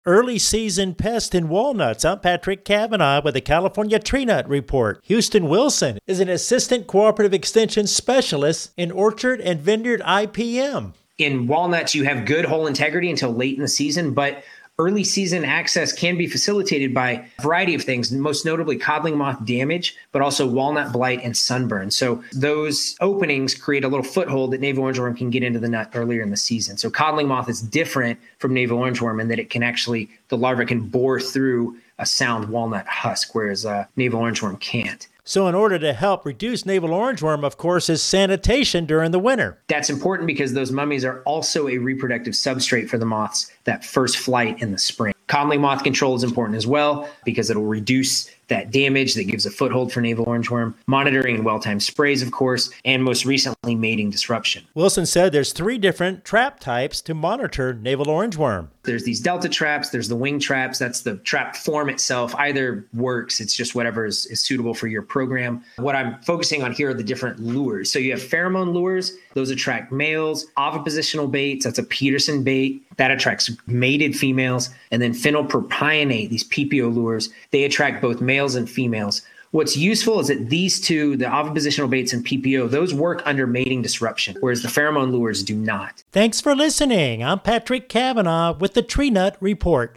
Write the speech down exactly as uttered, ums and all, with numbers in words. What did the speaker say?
early season pest in walnuts. I'm Patrick Cavanaugh with the California Tree Nut Report. Houston Wilson is an Assistant Cooperative Extension Specialist in Orchard and Vineyard I P M. In walnuts, you have good whole integrity until late in the season, but early season access can be facilitated by a variety of things, most notably codling moth damage, but also walnut blight and sunburn. So those openings create a little foothold that navel orangeworm can get into the nut earlier in the season. So codling moth is different from navel orangeworm in that it can actually, the larva can bore through a sound walnut husk, whereas uh, navel orangeworm can't. So in order to help reduce navel orangeworm, of course, is sanitation during the winter. That's important because those mummies are also a reproductive substrate for the moths that first flight in the spring. Codling moth control is important as well because it'll reduce that damage that gives a foothold for navel orangeworm. Monitoring and well-timed sprays, of course, and most recently, mating disruption. Wilson said there's three different trap types to monitor navel orangeworm. There's these delta traps, there's the wing traps, that's the trap form itself. Either works, it's just whatever is, is suitable for your program. What I'm focusing on here are the different lures. So you have pheromone lures, those attract males. Ovipositional baits, that's a Peterson bait, that attracts mated females. And then phenylpropionate, these P P O lures, they attract both males and females. What's useful is that these two, the ovipositional baits and P P O, those work under mating disruption, whereas the pheromone lures do not. Thanks for listening. I'm Patrick Cavanaugh with the Tree Nut Report.